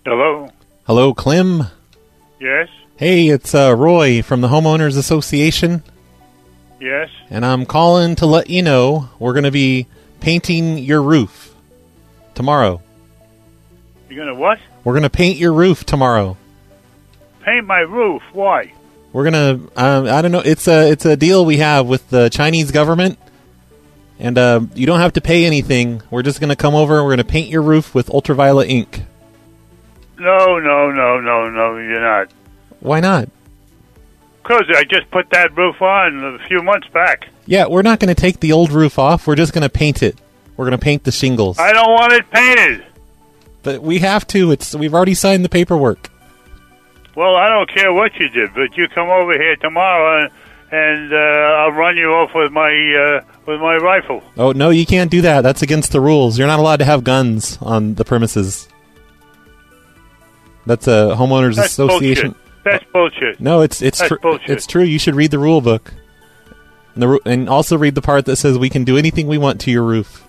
Hello? Hello, Clem? Yes? Hey, it's Roy from the Homeowners Association. Yes? And I'm calling to let you know we're going to be painting your roof tomorrow. You're going to what? We're going to paint your roof tomorrow. Paint my roof? Why? We're going to, I don't know, it's a deal we have with the Chinese government. And you don't have to pay anything. We're just going to come over and we're going to paint your roof with ultraviolet ink. No, you're not. Why not? Because I just put that roof on a few months back. Yeah, we're not going to take the old roof off. We're just going to paint it. We're going to paint the shingles. I don't want it painted. But we have to. We've already signed the paperwork. Well, I don't care what you did, but you come over here tomorrow and I'll run you off with my rifle. Oh, no, you can't do that. That's against the rules. You're not allowed to have guns on the premises. That's a homeowners association. Bullshit. That's bullshit. No, it's bullshit. It's true. You should read the rule book, and also read the part that says we can do anything we want to your roof.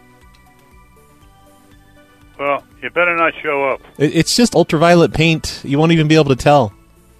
Well, you better not show up. It's just ultraviolet paint. You won't even be able to tell.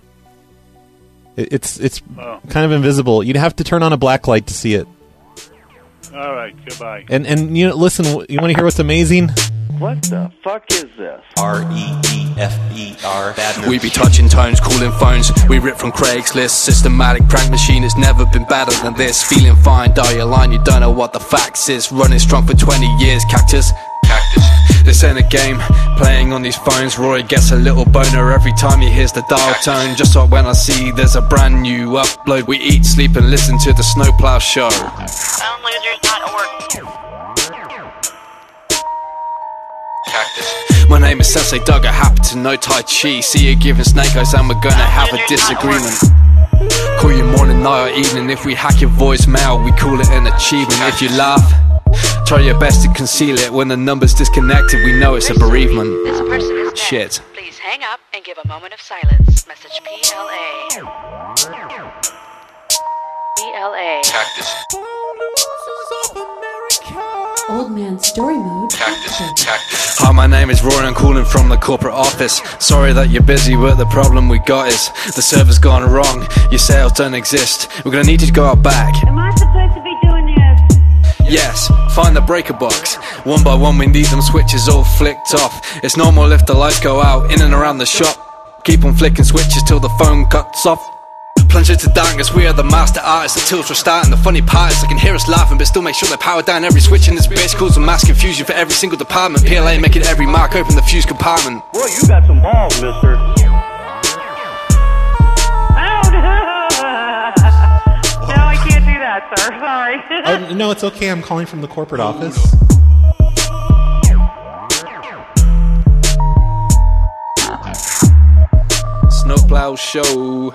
It's kind of invisible. You'd have to turn on a black light to see it. All right, goodbye. And listen. You want to hear what's amazing? What the fuck is this? R-E-E-F-E-R. Bad news. We be touching tones, calling phones. We rip from Craigslist. Systematic prank machine has never been better than this. Feeling fine, dial your line. You don't know what the facts is. Running strong for 20 years. Cactus. This ain't a game. Playing on these phones. Roy gets a little boner every time he hears the dial tone. Just like when I see there's a brand new upload. We eat, sleep, and listen to the Snowplow Show. My name is Sensei Doug, I happen to know Tai Chi. See you giving snake eyes and we're gonna have a disagreement. Call you morning, night or evening. If we hack your voicemail, we call it an achievement. If you laugh, try your best to conceal it. When the number's disconnected, we know it's a bereavement. This person is dead. Shit. Please hang up and give a moment of silence. Message PLA. PLA. Old man story mode. Hi, my name is Roy, I'm calling from the corporate office. Sorry that you're busy, but the problem we got is the server's gone wrong. Your sales don't exist. We're gonna need you to go out back. Am I supposed to be doing this? Yes, find the breaker box. One by one we need them switches all flicked off. It's normal if the lights go out in and around the shop. Keep on flicking switches till the phone cuts off. Plunge into darkness, we are the master artists until it's restarting. The funny part is they can hear us laughing, but still make sure they power down every switch in this bitch. Causes mass confusion for every single department. PLA making every mark open the fuse compartment. Boy, you got some balls, mister. Oh, no. No, I can't do that, sir. Sorry. No, it's okay. I'm calling from the corporate office. Snowplow Show.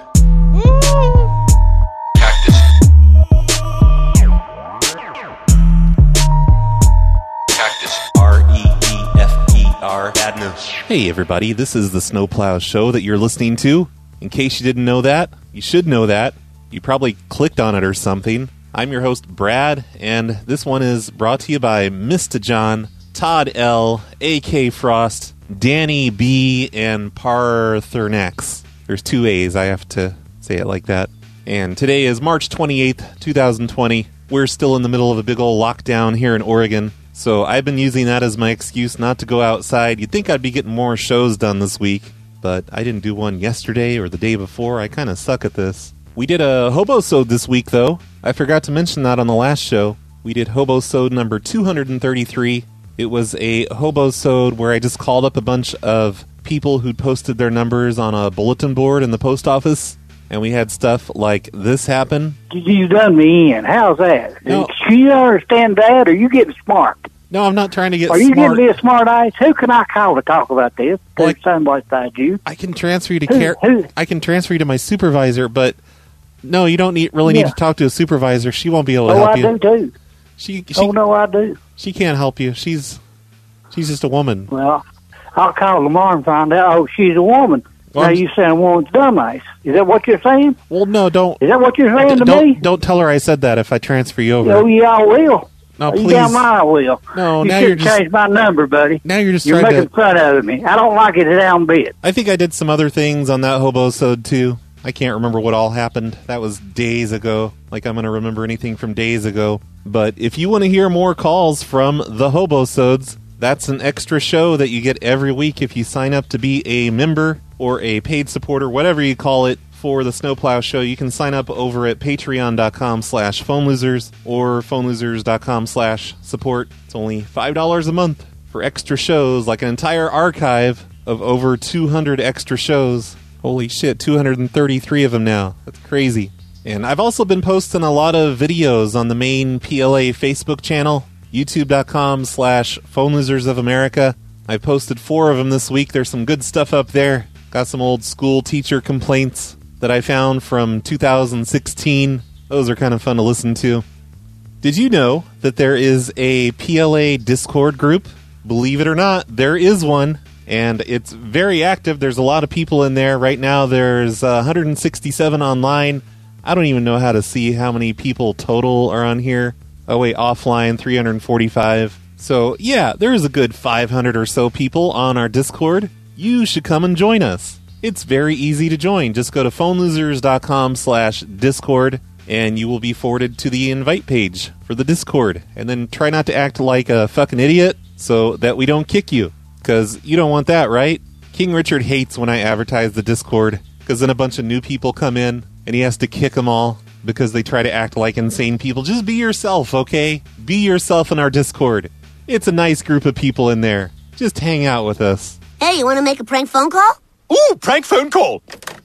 R-E-E-F-E-R. Bad news. Hey, everybody. This is the Snowplow Show that you're listening to. In case you didn't know that, you should know that. You probably clicked on it or something. I'm your host, Brad, and this one is brought to you by Mr. John, Todd L., A.K. Frost, Danny B., and Parthernax. There's 2 A's. I have to say it like that. And today is March 28th, 2020. We're still in the middle of a big old lockdown here in Oregon, so I've been using that as my excuse not to go outside. You'd think I'd be getting more shows done this week, but I didn't do one yesterday or the day before. I kind of suck at this. We did a Hobosode this week, though. I forgot to mention that on the last show. We did Hobosode number 233. It was a Hobosode where I just called up a bunch of people who'd posted their numbers on a bulletin board in the post office, and we had stuff like this happen. You done me in. How's that? No. Do you understand that, or are you getting smart? No, I'm not trying to get Are you smart. giving me a smart ass? Who can I call to talk about this? Well, There's somebody beside you. I can transfer you to Who? I can transfer you to my supervisor, but no, you don't need to talk to a supervisor. She won't be able to help you. I do too. She I do. She can't help you. She's just a woman. Well, I'll call tomorrow and find out. Oh, she's a woman. Well, now you saying a woman's dumbass. Is that what you're saying? Well, no, don't. Is that what you're saying to me? Don't tell her I said that if I transfer you over. Oh, yeah, I will. No, You please. damn right I will. No, you now should you're just change my number, buddy. now you're just You're trying making to. fun of me. I don't like it a damn bit. I think I did some other things on that Hobosode too. I can't remember what all happened. That was days ago. Like I'm going to remember anything from days ago. But if you want to hear more calls from the Hobosodes, that's an extra show that you get every week if you sign up to be a member or a paid supporter, whatever you call it, for the Snowplow Show. You can sign up over at patreon.com/phonelosers or phonelosers.com/support. It's only $5 a month for extra shows, like an entire archive of over 200 extra shows. Holy shit, 233 of them now. That's crazy. And I've also been posting a lot of videos on the main PLA Facebook channel, youtube.com/phonelosers of America. I posted 4 of them this week. There's some good stuff up there. Got some old school teacher complaints that I found from 2016. Those are kind of fun to listen to. Did you know that there is a PLA Discord group? Believe it or not, there is one. And it's very active. There's a lot of people in there. Right now there's 167 online. I don't even know how to see how many people total are on here. Oh wait, offline, 345. So yeah, there's a good 500 or so people on our Discord. You should come and join us. It's very easy to join. Just go to phonelosers.com/Discord and you will be forwarded to the invite page for the Discord. And then try not to act like a fucking idiot so that we don't kick you. Because you don't want that, right? King Richard hates when I advertise the Discord, because then a bunch of new people come in, and he has to kick them all because they try to act like insane people. Just be yourself, okay? Be yourself in our Discord. It's a nice group of people in there. Just hang out with us. Hey, you want to make a prank phone call? Ooh, prank phone call.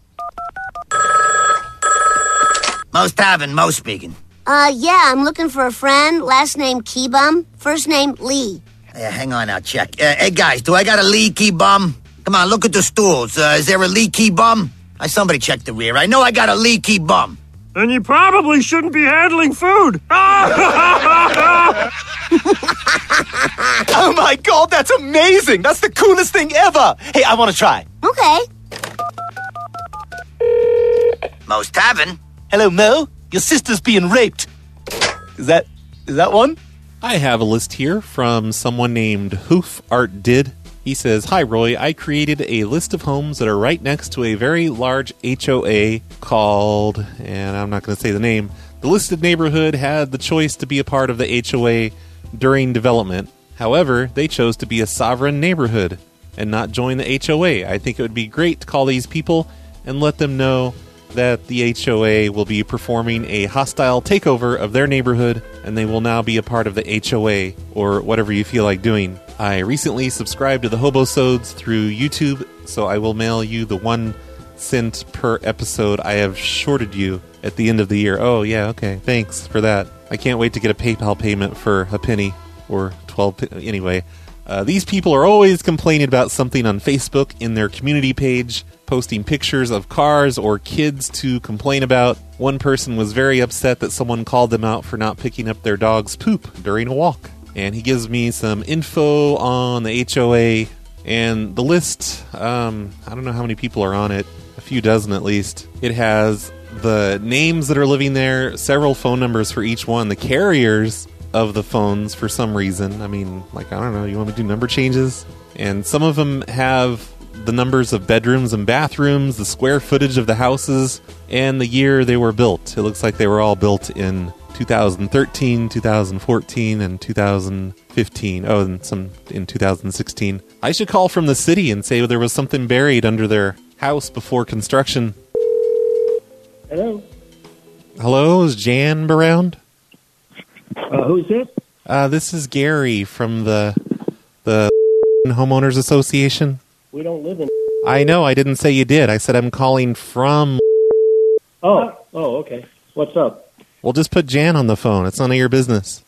Mo's Tavern, Mo speaking. Yeah, I'm looking for a friend. Last name Keybum, first name Lee. Hang on, I'll check. Hey, guys, do I got a leaky bum? Come on, look at the stools. Is there a leaky bum? Somebody check the rear. I know I got a leaky bum. Then you probably shouldn't be handling food. Oh my god, that's amazing! That's the coolest thing ever! Hey, I want to try. Okay. Mo's Tavern. Hello, Mo. Your sister's being raped. Is that one? I have a list here from someone named Hoof Art Did. He says, "Hi Roy, I created a list of homes that are right next to a very large HOA called," and I'm not going to say the name. "The listed neighborhood had the choice to be a part of the HOA during development. However, they chose to be a sovereign neighborhood and not join the HOA. I think it would be great to call these people and let them know that the HOA will be performing a hostile takeover of their neighborhood and they will now be a part of the HOA or whatever you feel like doing. I recently subscribed to the Hobosodes through YouTube, so I will mail you the 1 cent per episode I have shorted you at the end of the year." Oh, yeah, okay. Thanks for that. I can't wait to get a PayPal payment for a penny or 12. Anyway, these people are always complaining about something on Facebook in their community page, posting pictures of cars or kids to complain about. One person was very upset that someone called them out for not picking up their dog's poop during a walk. And he gives me some info on the HOA and the list. I don't know how many people are on it. A few dozen at least. It has the names that are living there, several phone numbers for each one, the carriers of the phones for some reason. I mean, like, I don't know, you want me to do number changes? And some of them have the numbers of bedrooms and bathrooms, the square footage of the houses, and the year they were built. It looks like they were all built in 2013, 2014, and 2015. Oh, and some in 2016. I should call from the city and say there was something buried under their house before construction. Hello? Hello, is Jan around? Who's this? This is Gary from the Homeowners Association. We don't live in... I know, I didn't say you did. I said I'm calling from... Oh, okay. What's up? Well, just put Jan on the phone. It's none of your business.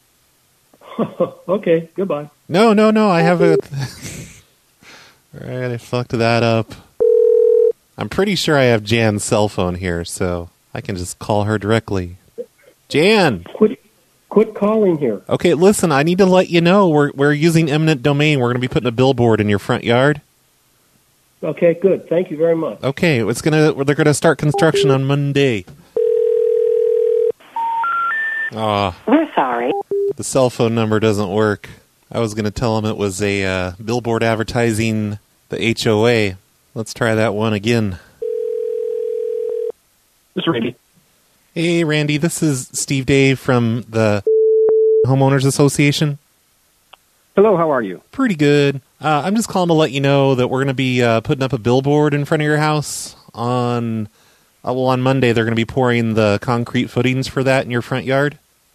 Okay, goodbye. No, I have a... Alright, I fucked that up. I'm pretty sure I have Jan's cell phone here, so I can just call her directly. Jan! Quit calling here. Okay, listen, I need to let you know we're using eminent domain. We're going to be putting a billboard in your front yard. Okay, good. Thank you very much. Okay, they're going to start construction on Monday. We're sorry. The cell phone number doesn't work. I was going to tell him it was a billboard advertising the HOA. Let's try that one again. This is Randy. Hey, Randy. This is Steve Dave from the Homeowners Association. Hello, how are you? Pretty good. I'm just calling to let you know that we're going to be putting up a billboard in front of your house on Monday. They're going to be pouring the concrete footings for that in your front yard.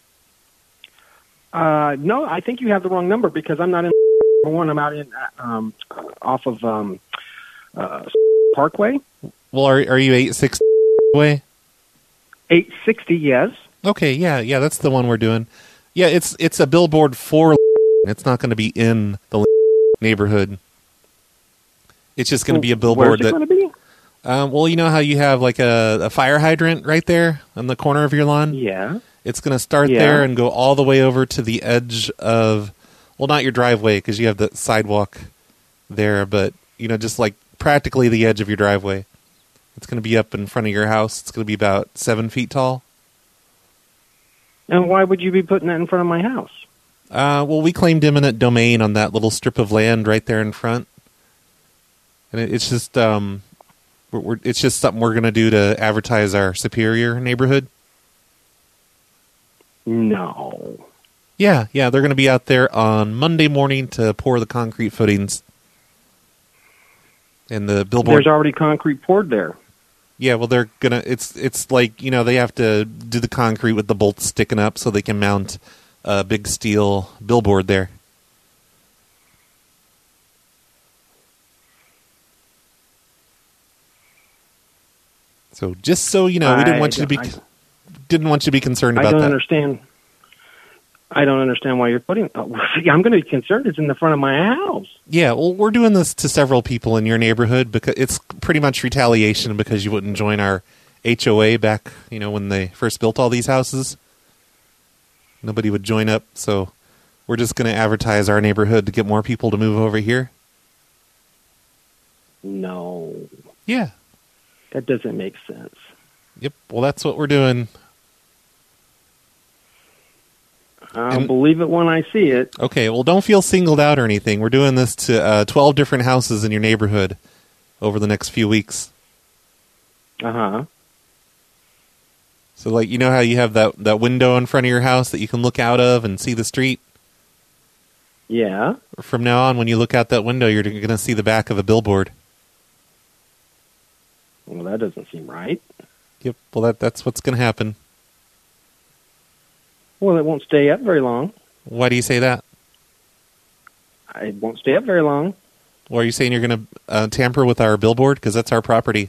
No, I think you have the wrong number because I'm not in one. I'm out in off of Parkway. Well, are you 860 way? 860, yes. Okay, yeah, that's the one we're doing. Yeah, it's a billboard for. It's not going to be in the neighborhood. It's just going to be a billboard. Where's it going to be? Well, you know how you have like a fire hydrant right there on the corner of your lawn? Yeah. It's going to start there and go all the way over to the edge of, well, not your driveway because you have the sidewalk there, but, you know, just like practically the edge of your driveway. It's going to be up in front of your house. It's going to be about 7 feet tall. And why would you be putting that in front of my house? Well, we claimed eminent domain on that little strip of land right there in front. And it's just it's just something we're going to do to advertise our Superior neighborhood. No. Yeah, they're going to be out there on Monday morning to pour the concrete footings. And the billboard... There's already concrete poured there. Yeah, well, they're going to... It's like, you know, they have to do the concrete with the bolts sticking up so they can mount a big steel billboard there. So just so you know, we didn't want you to be concerned about that. I don't understand why you're putting. I'm going to be concerned. It's in the front of my house. Yeah, well, we're doing this to several people in your neighborhood because it's pretty much retaliation because you wouldn't join our HOA back, you know, when they first built all these houses. Nobody would join up, so we're just going to advertise our neighborhood to get more people to move over here. No. Yeah. That doesn't make sense. Yep, well, that's what we're doing. I'll believe it when I see it. Okay, well, don't feel singled out or anything. We're doing this to 12 different houses in your neighborhood over the next few weeks. Uh-huh. So, like, you know how you have that window in front of your house that you can look out of and see the street? Yeah. From now on, when you look out that window, you're going to see the back of a billboard. Well, that doesn't seem right. Yep, well, that's what's going to happen. Well, it won't stay up very long. Why do you say that? It won't stay up very long. Well, are you saying you're going to tamper with our billboard? Because that's our property.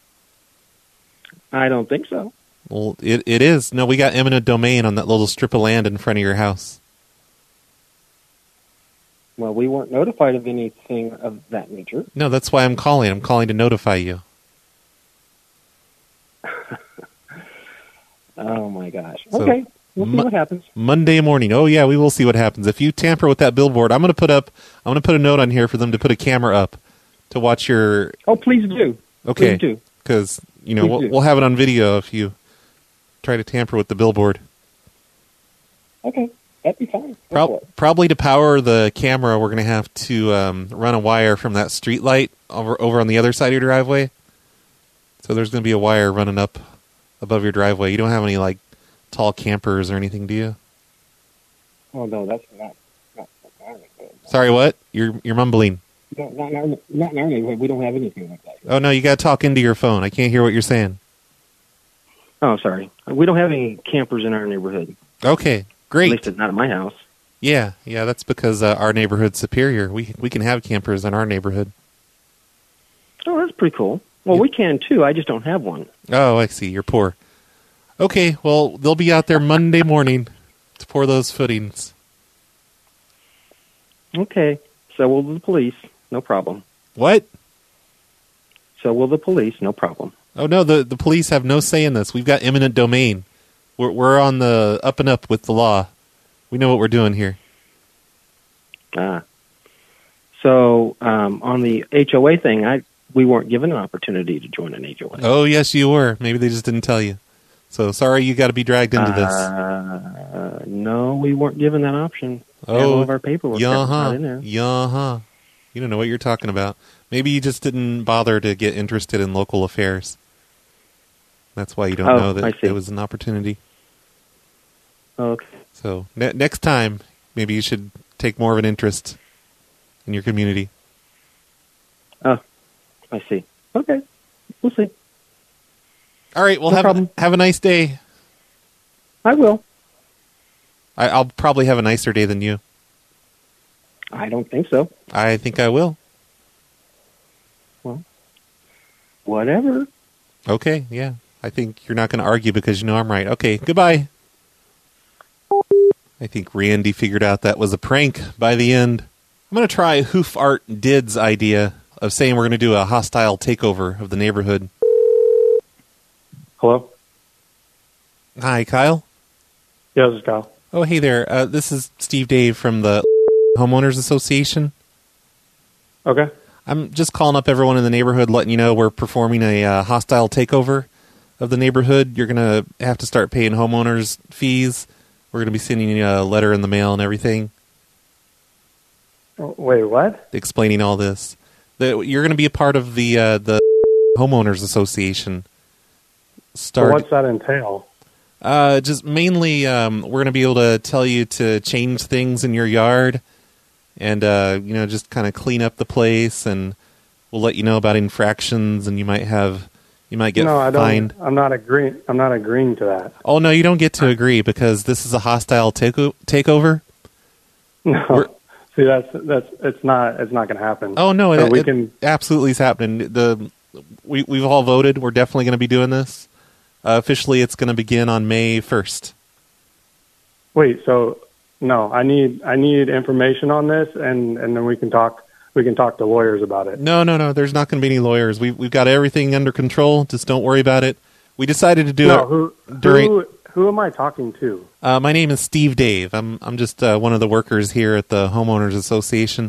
I don't think so. Well, it is. No, we got eminent domain on that little strip of land in front of your house. Well, we weren't notified of anything of that nature. No, that's why I'm calling. I'm calling to notify you. Oh, my gosh. So, okay. We'll see what happens. Monday morning. Oh, yeah, we will see what happens. If you tamper with that billboard, I'm going to put a note on here for them to put a camera up to watch your... Oh, please do. Okay. Please do. Because, you know, we'll have it on video if you try to tamper with the billboard. Okay. That'd be fine. Probably to power the camera, we're going to have to run a wire from that street light over on the other side of your driveway. So there's going to be a wire running up above your driveway. You don't have any, like, tall campers or anything, do you? Oh, no, that's not Sorry, what? You're mumbling. No, not in our neighborhood. We don't have anything like that. Oh, no, you got to talk into your phone. I can't hear what you're saying. Oh, sorry. We don't have any campers in our neighborhood. Okay, great. At least not at my house. Yeah, that's because our neighborhood's superior. We can have campers in our neighborhood. Oh, that's pretty cool. Well, we can, too. I just don't have one. Oh, I see. You're poor. Okay, well, they'll be out there Monday morning to pour those footings. Okay, so will the police. No problem. What? So will the police. No problem. Oh, no, the police have no say in this. We've got eminent domain. We're on the up and up with the law. We know what we're doing here. So on the HOA thing, we weren't given an opportunity to join an HOA. Oh, yes, you were. Maybe they just didn't tell you. So sorry you got to be dragged into this. No, we weren't given that option. All of our paperwork not in there. You don't know what you're talking about. Maybe you just didn't bother to get interested in local affairs. That's why you don't know that it was an opportunity. Okay. So next time, maybe you should take more of an interest in your community. Oh, I see. Okay. We'll see. All right. Well, have a nice day. I will. I'll probably have a nicer day than you. I don't think so. I think I will. Well, whatever. Okay, yeah. I think you're not going to argue because you know I'm right. Okay, goodbye. I think Randy figured out that was a prank by the end. I'm going to try Hoof Art Did's idea of saying we're going to do a hostile takeover of the neighborhood. Hello? Hi, Kyle? Yeah, this is Kyle. Oh, hey there. This is Steve Dave from the Homeowners Association. Okay. I'm just calling up everyone in the neighborhood, letting you know we're performing a hostile takeover of the neighborhood. You're going to have to start paying homeowners fees. We're going to be sending you a letter in the mail and everything. Wait, what? Explaining all this. You're going to be a part of the Homeowners Association. What's that entail? Just mainly, we're going to be able to tell you to change things in your yard and, just kind of clean up the place, and we'll let you know about infractions, and you might get fined. I'm not agreeing to that. Oh, no, you don't get to agree because this is a hostile takeover. No. See, it's not going to happen. Oh, no, it absolutely is happening. We've all voted. We're definitely going to be doing this. Officially, it's going to begin on May 1st. Wait, so no, I need information on this, and then we can talk to lawyers about it. No. There's not going to be any lawyers. We've got everything under control. Just don't worry about it. We decided to do it. Who am I talking to? My name is Steve Dave. I'm just one of the workers here at the Homeowners Association.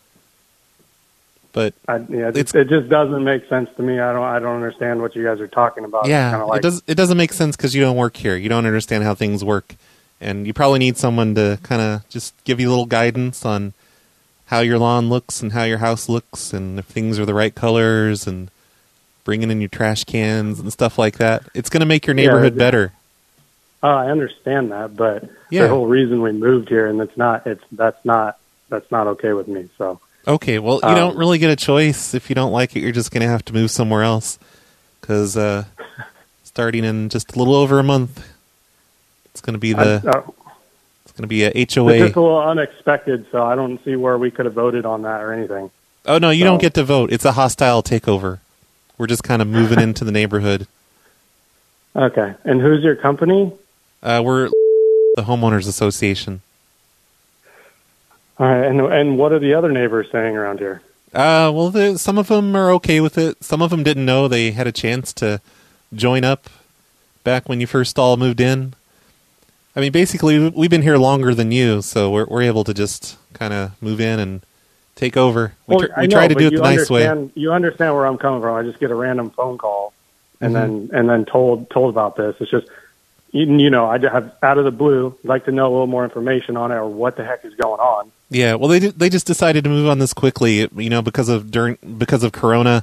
But it just doesn't make sense to me. I don't understand what you guys are talking about. Yeah, it doesn't make sense because you don't work here. You don't understand how things work, and you probably need someone to kind of just give you a little guidance on how your lawn looks and how your house looks, and if things are the right colors, and bringing in your trash cans and stuff like that. It's going to make your neighborhood better. I understand that, but the whole reason we moved here, and that's not okay with me. So. Okay, well, you don't really get a choice. If you don't like it, you're just going to have to move somewhere else. Because starting in just a little over a month, it's going to be a HOA. It's just a little unexpected, so I don't see where we could have voted on that or anything. Oh, no, you don't get to vote. It's a hostile takeover. We're just kind of moving into the neighborhood. Okay, and who's your company? We're the Homeowners Association. All right, and what are the other neighbors saying around here? Well, some of them are okay with it. Some of them didn't know they had a chance to join up back when you first all moved in. I mean, basically, we've been here longer than you, so we're able to just kind of move in and take over. We try to do it the nice way. You understand where I'm coming from. I just get a random phone call and then told about this. It's just, I have out of the blue like to know a little more information on it or what the heck is going on. Yeah, well, they just decided to move on this quickly, because of Corona.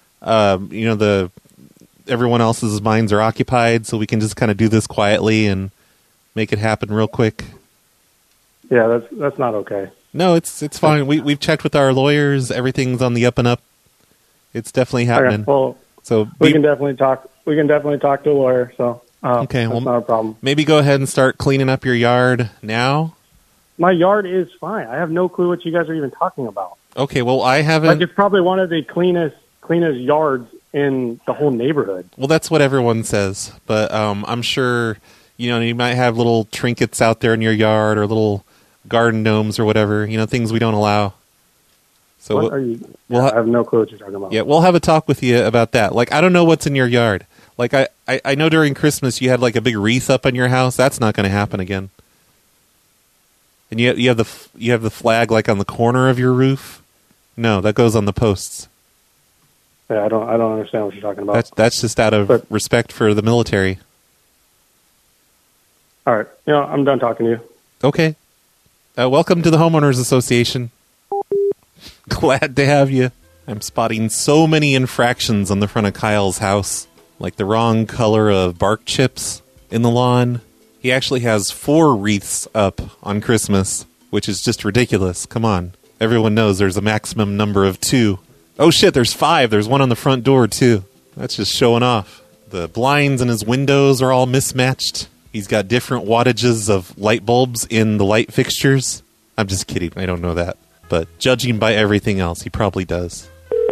Everyone else's minds are occupied, so we can just kind of do this quietly and make it happen real quick. Yeah, that's not okay. No, it's fine. We've checked with our lawyers. Everything's on the up and up. It's definitely happening. Okay, well, so we can definitely talk. We can definitely talk to a lawyer. So okay, that's not a problem. Maybe go ahead and start cleaning up your yard now. My yard is fine. I have no clue what you guys are even talking about. Okay, well, I haven't. Like, it's probably one of the cleanest yards in the whole neighborhood. Well, that's what everyone says, but I'm sure you might have little trinkets out there in your yard or little garden gnomes or whatever. Things we don't allow. So what are you? I have no clue what you're talking about. Yeah, we'll have a talk with you about that. Like, I don't know what's in your yard. Like, I know during Christmas you had like a big wreath up in your house. That's not going to happen again. And you have the flag like on the corner of your roof. No, that goes on the posts. Yeah, I don't understand what you're talking about. That's just out of respect for the military. All right. I'm done talking to you. Okay. Welcome to the Homeowners Association. Glad to have you. I'm spotting so many infractions on the front of Kyle's house, like the wrong color of bark chips in the lawn. He actually has 4 wreaths up on Christmas, which is just ridiculous. Come on. Everyone knows there's a maximum number of 2. Oh shit, there's 5. There's one on the front door, too. That's just showing off. The blinds in his windows are all mismatched. He's got different wattages of light bulbs in the light fixtures. I'm just kidding. I don't know that. But judging by everything else, he probably does.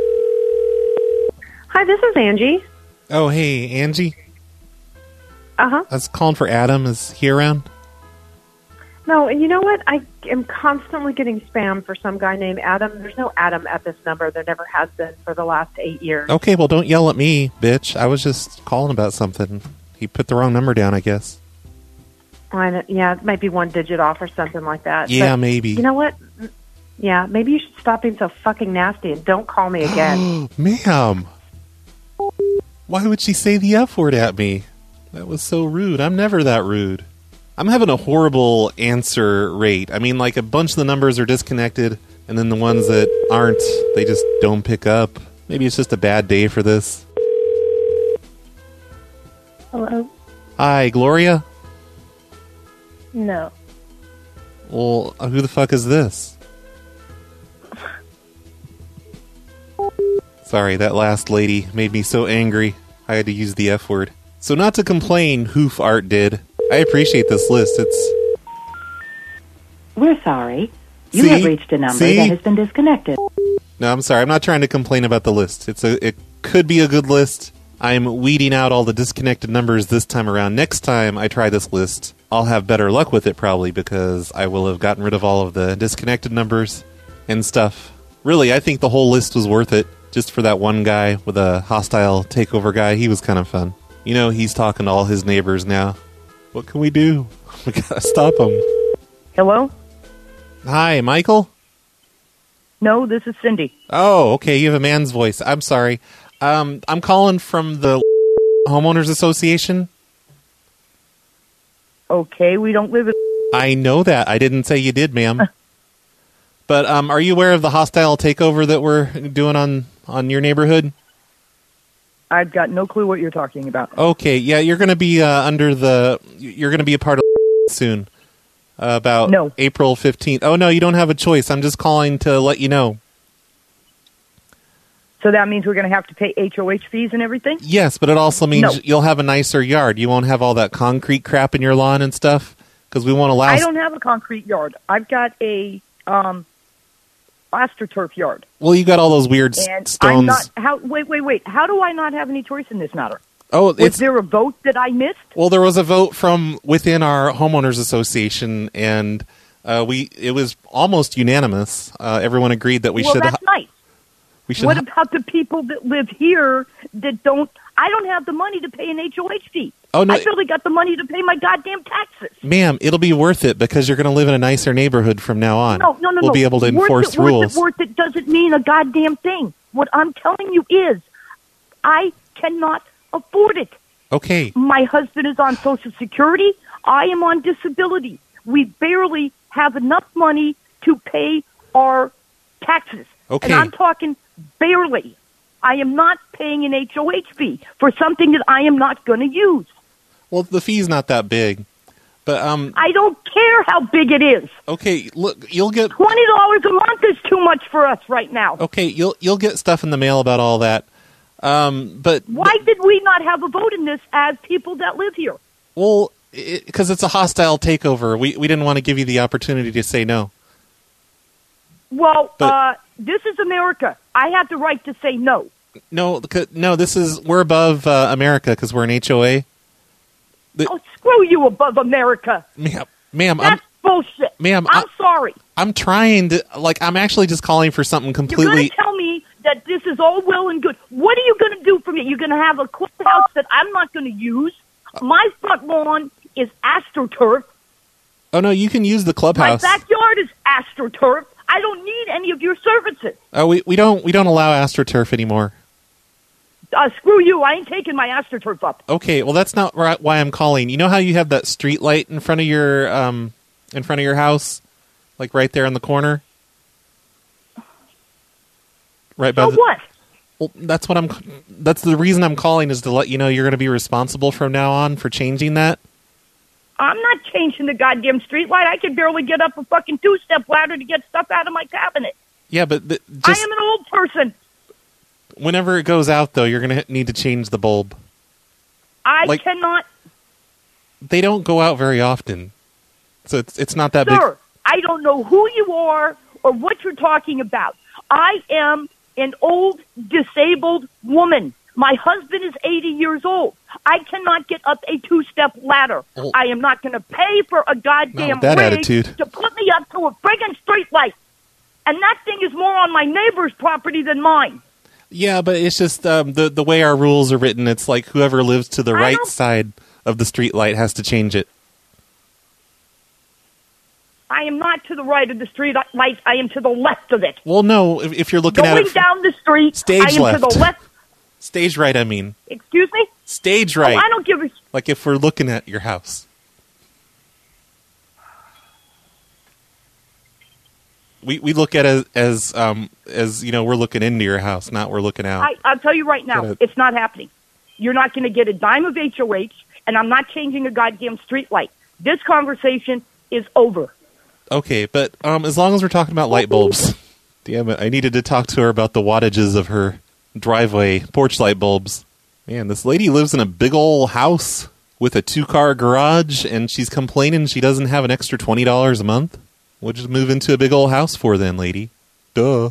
Hi, this is Angie. Oh, hey, Angie. Uh-huh. I was calling for Adam. Is he around? No, and you know what? I am constantly getting spam for some guy named Adam. There's no Adam at this number. There never has been for the last 8 years. Okay, well, don't yell at me, bitch. I was just calling about something. He put the wrong number down, I guess. Yeah, it might be 1 digit off or something like that. Yeah, but maybe. You know what? Yeah, maybe you should stop being so fucking nasty and don't call me again. Ma'am. Why would she say the F word at me? That was so rude. I'm never that rude. I'm having a horrible answer rate. I mean, like, a bunch of the numbers are disconnected, and then the ones that aren't, they just don't pick up. Maybe it's just a bad day for this. Hello? Hi, Gloria? No. Well, who the fuck is this? Sorry, that last lady made me so angry, I had to use the F word. So not to complain, Hoof Art did. I appreciate this list. We're sorry. You have reached a number that has been disconnected. No, I'm sorry. I'm not trying to complain about the list. It could be a good list. I'm weeding out all the disconnected numbers this time around. Next time I try this list, I'll have better luck with it probably because I will have gotten rid of all of the disconnected numbers and stuff. Really, I think the whole list was worth it. Just for that one guy with a hostile takeover guy, he was kind of fun. You know, he's talking to all his neighbors now. What can we do? We gotta stop him. Hello? Hi, Michael? No, this is Cindy. Oh, okay, you have a man's voice. I'm sorry. I'm calling from the Homeowners Association. Okay, we don't live in... I know that. I didn't say you did, ma'am. But are you aware of the hostile takeover that we're doing on your neighborhood? I've got no clue what you're talking about. Okay, yeah, you're going to be you're going to be a part of soon. About April 15th. Oh, no, you don't have a choice. I'm just calling to let you know. So that means we're going to have to pay HOH fees and everything? Yes, but it also means you'll have a nicer yard. You won't have all that concrete crap in your lawn and stuff, because we want to last... I don't have a concrete yard. I've got a AstroTurf yard. Well, you got all those weird stones. I'm not... Wait. How do I not have any choice in this matter? Oh, Was there a vote that I missed? Well, there was a vote from within our homeowners association, and it was almost unanimous. Everyone agreed that we should... Well, that's nice. What about the people that live here that don't... I don't have the money to pay an HOH fee. Oh, no. I barely got the money to pay my goddamn taxes. Ma'am, it'll be worth it because you're going to live in a nicer neighborhood from now on. No. We'll be able to enforce rules. Worth it doesn't mean a goddamn thing. What I'm telling you is I cannot afford it. Okay. My husband is on Social Security. I am on disability. We barely have enough money to pay our taxes. Okay. And I'm talking barely. I am not paying an HOH fee for something that I am not going to use. Well, the fee's not that big. But I don't care how big it is. Okay, look, you'll get $20 a month is too much for us right now. Okay, you'll get stuff in the mail about all that. But why did we not have a vote in this as people that live here? Well, because it's a hostile takeover. We didn't want to give you the opportunity to say no. Well, this is America. I have the right to say no. No. We're above America because we're an HOA. Screw you above America. Ma'am, that's bullshit. Ma'am, I'm sorry. I'm trying to, I'm actually just calling for something completely... You're going to tell me that this is all well and good. What are you going to do for me? You're going to have a clubhouse that I'm not going to use. My front lawn is AstroTurf. Oh, no, you can use the clubhouse. My backyard is AstroTurf. I don't need any of your services. Oh, we don't allow AstroTurf anymore. Screw you. I ain't taking my AstroTurf up. Okay, well that's not why I'm calling. You know how you have that street light in front of your house, like right there in the corner, right by. So what? Well, that's the reason I'm calling, is to let you know you're going to be responsible from now on for changing that. I'm not changing the goddamn street light. I can barely get up a fucking 2-step ladder to get stuff out of my cabinet. Yeah, but I am an old person. Whenever it goes out, though, you're going to need to change the bulb. I cannot. They don't go out very often, so it's not that big. Sir, I don't know who you are or what you're talking about. I am an old, disabled woman. My husband is 80 years old. I cannot get up a 2-step ladder. Oh. I am not going to pay for a goddamn that rig attitude. to put me up to a friggin' street light. And that thing is more on my neighbor's property than mine. Yeah, but it's just the way our rules are written. It's like whoever lives to the right side of the street light has to change it. I am not to the right of the street light. I am to the left of it. Well, no, if you're looking at it... Going down the street, stage I am left. to the left. Stage right, I mean. Excuse me? Stage right. Oh, I don't give a... Like if we're looking at your house. We look at it as we're looking into your house, not we're looking out. I'll tell you right now, it's not happening. You're not going to get a dime of HOH, and I'm not changing a goddamn street light. This conversation is over. Okay, but as long as we're talking about light bulbs, damn it, I needed to talk to her about the wattages of her driveway porch light bulbs. Man, this lady lives in a big old house with a 2-car garage, and she's complaining she doesn't have an extra $20 a month. We'll just move into a big old house for then, lady. Duh.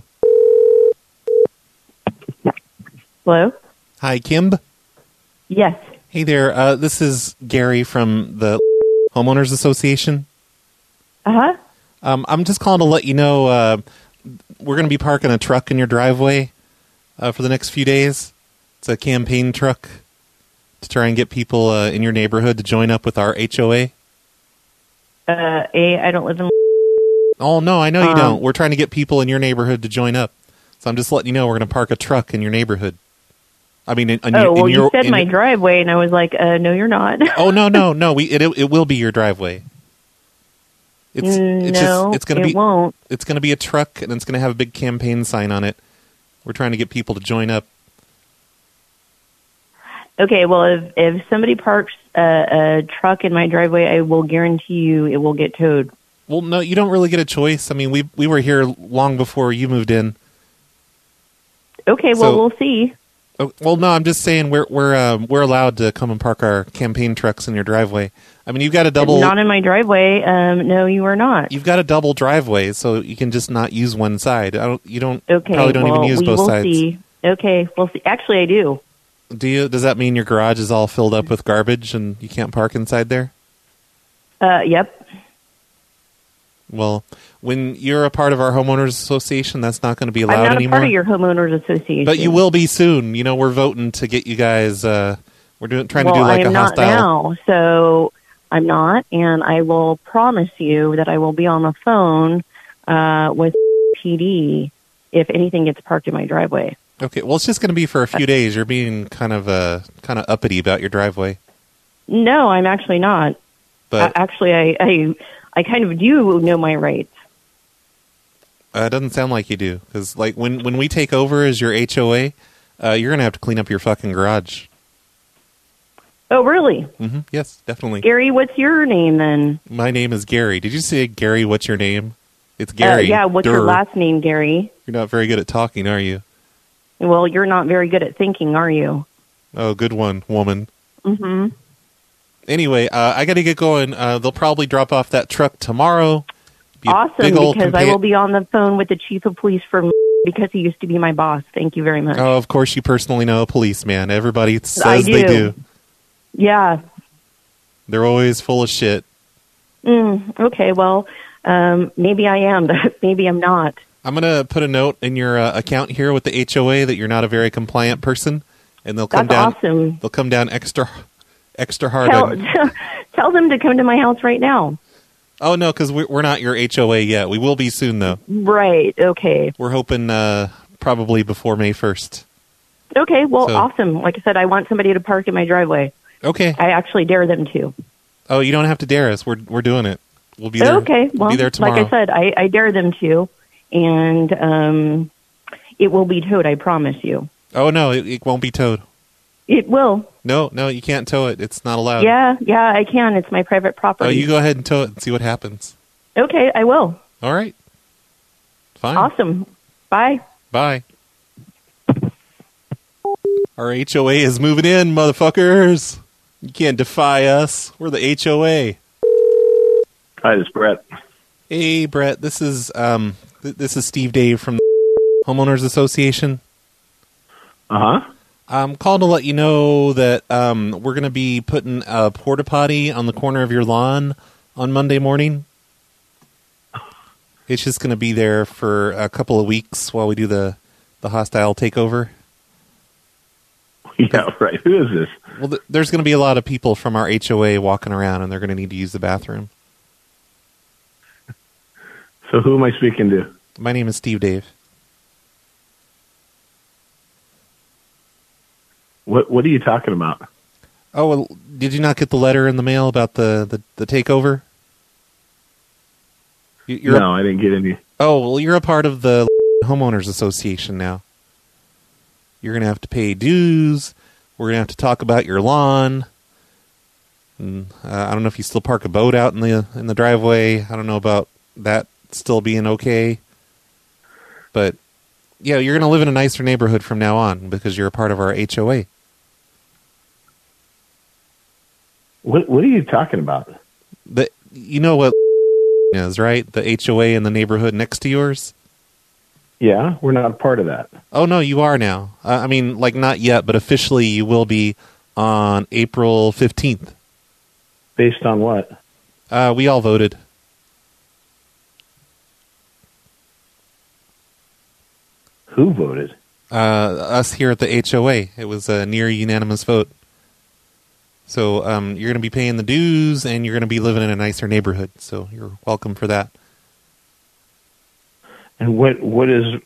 Hello? Hi, Kim? Yes. Hey there, this is Gary from the Homeowners Association. Uh-huh. I'm just calling to let you know we're going to be parking a truck in your driveway for the next few days. It's a campaign truck to try and get people in your neighborhood to join up with our HOA. I don't live in... Oh, no, I know you don't. We're trying to get people in your neighborhood to join up. So I'm just letting you know we're going to park a truck in your neighborhood. I mean, you said my driveway, and I was like, no, you're not. Oh, no. It will be your driveway. It won't. It's going to be a truck, and it's going to have a big campaign sign on it. We're trying to get people to join up. Okay, well, if somebody parks a truck in my driveway, I will guarantee you it will get towed. Well, no, you don't really get a choice. I mean, we were here long before you moved in. Okay, well, we'll see. Oh, well, no, I'm just saying we're allowed to come and park our campaign trucks in your driveway. I mean, you've got a double... Not in my driveway. No, you are not. You've got a double driveway, so you can just not use one side. Okay, probably don't even use both sides. See. Okay, we'll see. Actually, I do. Do you? Does that mean your garage is all filled up with garbage and you can't park inside there? Yep. Well, when you're a part of our homeowners association, that's not going to be allowed anymore. I'm not a part of your homeowners association. But you will be soon. You know, we're voting to get you guys. We're trying to do like a hostile. I am not now, so I'm not, and I will promise you that I will be on the phone with PD if anything gets parked in my driveway. Okay, well, it's just going to be for a few days. You're being kind of uppity about your driveway. No, I'm actually not. But I kind of do know my rights. It doesn't sound like you do, because like when we take over as your HOA, you're going to have to clean up your fucking garage. Oh, really? Mm-hmm. Yes, definitely. Gary, what's your name then? My name is Gary. Did you say, Gary, what's your name? It's Gary. Yeah, what's your last name, Gary? You're not very good at talking, are you? Well, you're not very good at thinking, are you? Oh, good one, woman. Mm-hmm. Anyway, I got to get going. They'll probably drop off that truck tomorrow. Awesome, because I will be on the phone with the chief of police because he used to be my boss. Thank you very much. Oh, of course you personally know a policeman. Everybody says they do. Yeah. They're always full of shit. Okay, well, maybe I am, but maybe I'm not. I'm going to put a note in your account here with the HOA that you're not a very compliant person, and they'll come down. That's awesome. They'll come down extra hard. Tell them to come to my house right now. Oh, no, because we're not your HOA yet. We will be soon, though. Right, okay. We're hoping probably before May 1st. Okay, well, So- awesome. Like I said, I want somebody to park in my driveway. Okay. I actually dare them to. Oh, you don't have to dare us. We're doing it. We'll be there. Okay, well, we'll be there tomorrow. like I said, I dare them to, and it will be towed, I promise you. Oh, no, it won't be towed. It will. No, you can't tow it. It's not allowed. Yeah, I can. It's my private property. Oh, you go ahead and tow it and see what happens. Okay, I will. All right. Fine. Awesome. Bye. Bye. Our HOA is moving in, motherfuckers. You can't defy us. We're the HOA. Hi, this is Brett. Hey, Brett. This is Steve Dave from the Homeowners Association. Uh-huh. I'm calling to let you know that we're going to be putting a porta potty on the corner of your lawn on Monday morning. It's just going to be there for a couple of weeks while we do the hostile takeover. Yeah, right. Who is this? Well, there's going to be a lot of people from our HOA walking around, and they're going to need to use the bathroom. So who am I speaking to? My name is Steve Dave. What are you talking about? Oh, well, did you not get the letter in the mail about the takeover? No, I didn't get any. Oh, well, you're a part of the Homeowners Association now. You're going to have to pay dues. We're going to have to talk about your lawn. And, I don't know if you still park a boat out in the driveway. I don't know about that still being okay. But, yeah, you're going to live in a nicer neighborhood from now on because you're a part of our HOA. What are you talking about? You know what is, right? The HOA in the neighborhood next to yours? Yeah, we're not a part of that. Oh, no, you are now. I mean, like, not yet, but officially you will be on April 15th. Based on what? We all voted. Who voted? Us here at the HOA. It was a near unanimous vote. So you're going to be paying the dues, and you're going to be living in a nicer neighborhood. So you're welcome for that. And what did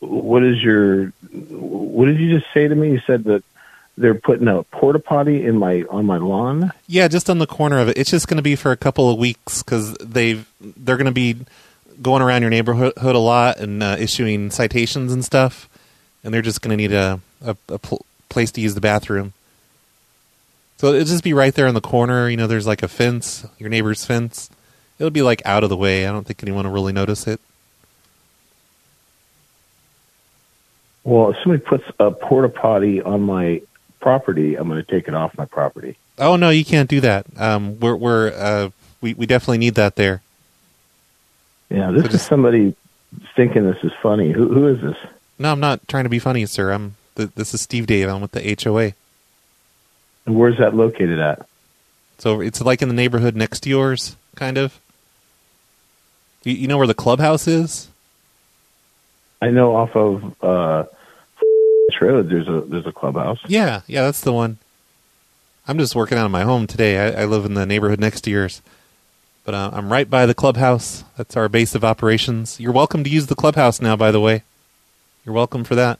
you just say to me? You said that they're putting a porta potty on my lawn? Yeah, just on the corner of it. It's just going to be for a couple of weeks because they're going to be going around your neighborhood a lot and issuing citations and stuff. And they're just going to need a place to use the bathroom. So it'll just be right there in the corner. You know, there's like a fence, your neighbor's fence. It'll be like out of the way. I don't think anyone will really notice it. Well, if somebody puts a porta potty on my property, I'm going to take it off my property. Oh no, you can't do that. We definitely need that there. Yeah, this is somebody thinking this is funny. Who is this? No, I'm not trying to be funny, sir. This is Steve Dave. I'm with the HOA. And where's that located at? So it's like in the neighborhood next to yours, kind of. You know where the clubhouse is? I know off of Road. There's a clubhouse. Yeah, that's the one. I'm just working out of my home today. I live in the neighborhood next to yours, but I'm right by the clubhouse. That's our base of operations. You're welcome to use the clubhouse now, by the way. You're welcome for that.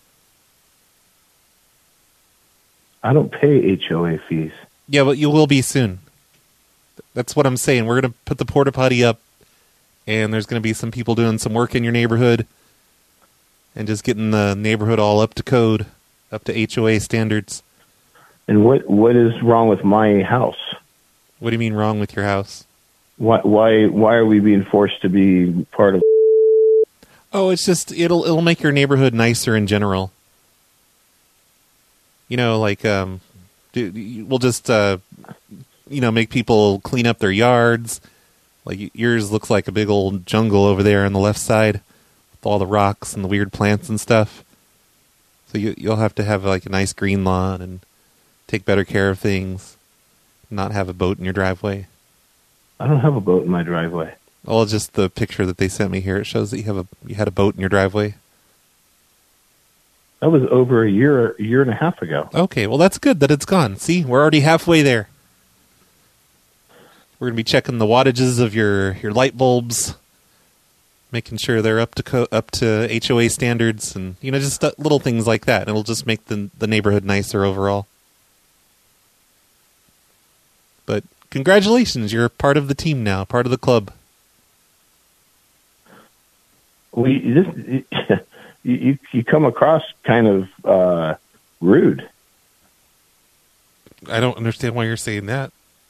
I don't pay HOA fees. Yeah, but you will be soon. That's what I'm saying. We're going to put the porta potty up, and there's going to be some people doing some work in your neighborhood and just getting the neighborhood all up to code, up to HOA standards. And what is wrong with my house? What do you mean wrong with your house? Why are we being forced to be part of? Oh, it's just it'll make your neighborhood nicer in general. You know, like we'll just make people clean up their yards. Like yours looks like a big old jungle over there on the left side with all the rocks and the weird plants and stuff. So you'll have to have like a nice green lawn and take better care of things. Not have a boat in your driveway. I don't have a boat in my driveway. Well, it's just the picture that they sent me here. It shows that you had a boat in your driveway. That was over a year and a half ago. Okay, well that's good that it's gone. See, we're already halfway there. We're going to be checking the wattages of your light bulbs. making sure they're up to HOA standards, and just little things like that. It'll just make the neighborhood nicer overall. But congratulations, you're part of the team now, part of the club. You come across kind of rude. I don't understand why you're saying that.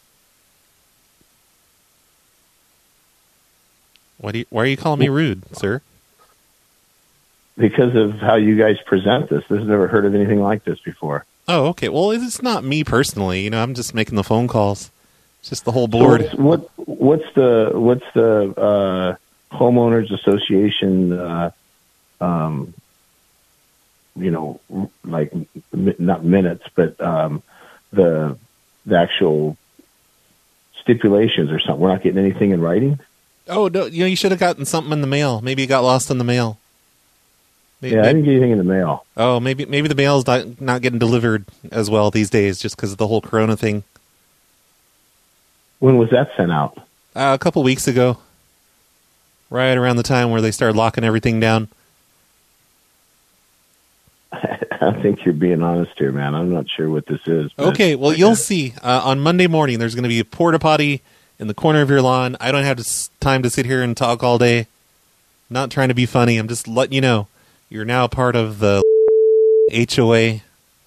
Why are you calling me rude, sir? Because of how you guys present this. I've never heard of anything like this before. Oh, okay. Well, it's not me personally. I'm just making the phone calls. It's just the whole board. So what's the homeowners association? Like not minutes, but the actual stipulations or something. We're not getting anything in writing. Oh no! You should have gotten something in the mail. Maybe it got lost in the mail. I didn't get anything in the mail. Oh, maybe the mail's not getting delivered as well these days, just because of the whole Corona thing. When was that sent out? A couple weeks ago, right around the time where they started locking everything down. I think you're being honest here, man. I'm not sure what this is. Okay, well, you'll see. On Monday morning, there's going to be a porta potty in the corner of your lawn. I don't have time to sit here and talk all day. I'm not trying to be funny. I'm just letting you know. You're now part of the HOA.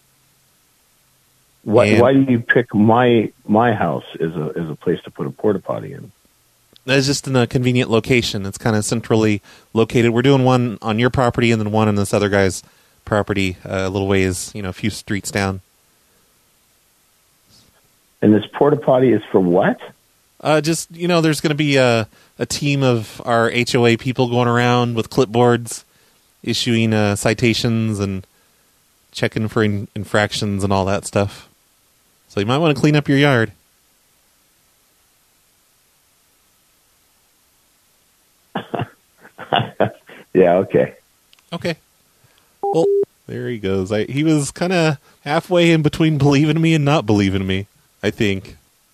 Why do you pick my house as a place to put a porta potty in? That's just in a convenient location. It's kind of centrally located. We're doing one on your property and then one on this other guy's property, a little ways, a few streets down. And this porta potty is for what? Just, there's going to be a team of our HOA people going around with clipboards, issuing citations and checking for infractions and all that stuff. So you might want to clean up your yard. Yeah, okay. Okay. Well, there he goes. He was kind of halfway in between believing me and not believing me, I think.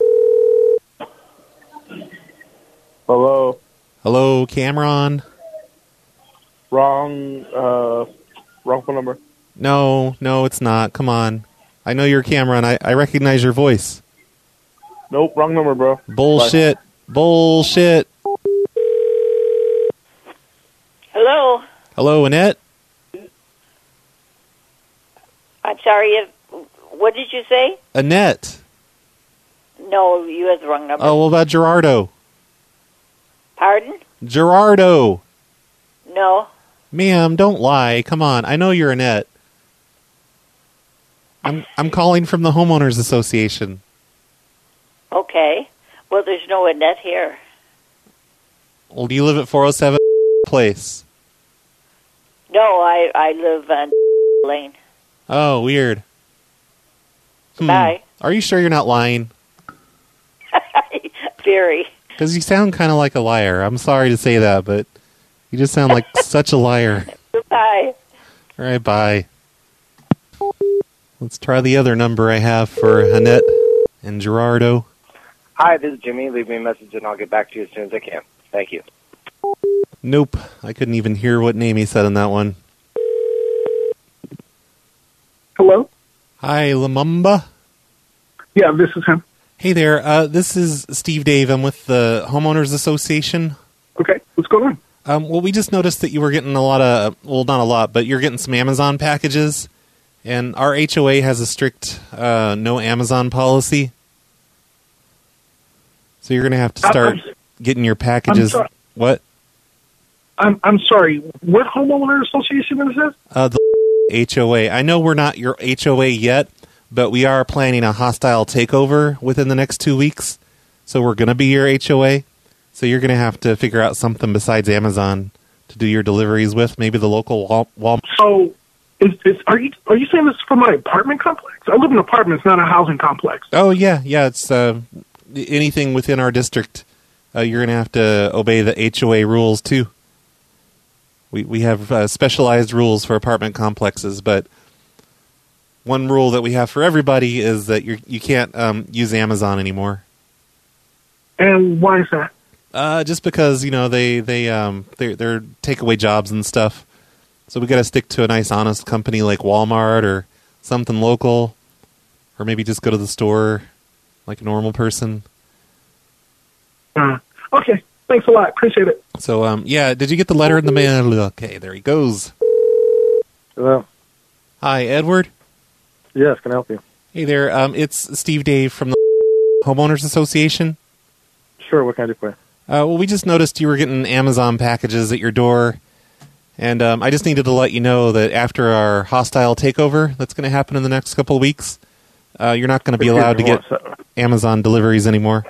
Hello. Hello, Cameron. Wrong phone number. No, it's not. Come on. I know you're Cameron. I recognize your voice. Nope, wrong number, bro. Bullshit. Bye. Bullshit. Hello. Hello, Annette. I'm sorry. What did you say? Annette. No, you have the wrong number. Oh, what about Gerardo? Pardon? Gerardo. No. Ma'am, don't lie. Come on. I know you're Annette. I'm calling from the Homeowners Association. Okay. Well, there's no Annette here. Well, do you live at 407 Place? No, I live on Lane. Oh, weird. Bye. Are you sure you're not lying? Very. Because you sound kind of like a liar. I'm sorry to say that, but you just sound like such a liar. Goodbye. All right, bye. Let's try the other number I have for Annette and Gerardo. Hi, this is Jimmy. Leave me a message and I'll get back to you as soon as I can. Thank you. Nope. I couldn't even hear what name he said on that one. Hello? Hi, Lumumba. Yeah, this is him. Hey there. This is Steve Dave. I'm with the Homeowners Association. Okay. What's going on? Well, we just noticed that you were getting a lot of, well, not a lot, but you're getting some Amazon packages. And our HOA has a strict no Amazon policy. So you're going to have to start getting your packages. What? I'm sorry. What homeowner association is this? The HOA. I know we're not your HOA yet, but we are planning a hostile takeover within the next 2 weeks. So we're going to be your HOA. So you're going to have to figure out something besides Amazon to do your deliveries with. Maybe the local Walmart. So, are you saying this is for my apartment complex? I live in an apartment. It's not a housing complex. Oh yeah. It's anything within our district. You're going to have to obey the HOA rules too. We have specialized rules for apartment complexes, but one rule that we have for everybody is that you can't use Amazon anymore. And why is that? Just because, they're takeaway jobs and stuff. So we got to stick to a nice, honest company like Walmart or something local. Or maybe just go to the store like a normal person. Okay. Thanks a lot. Appreciate it. So, did you get the letter in the mail? Okay, there he goes. Hello. Hi, Edward. Yes, can I help you? Hey there. It's Steve Dave from the Homeowners Association. Sure, what can I do for you? Well, we just noticed you were getting Amazon packages at your door. And I just needed to let you know that after our hostile takeover that's going to happen in the next couple of weeks, you're not going to be allowed to get Amazon deliveries anymore.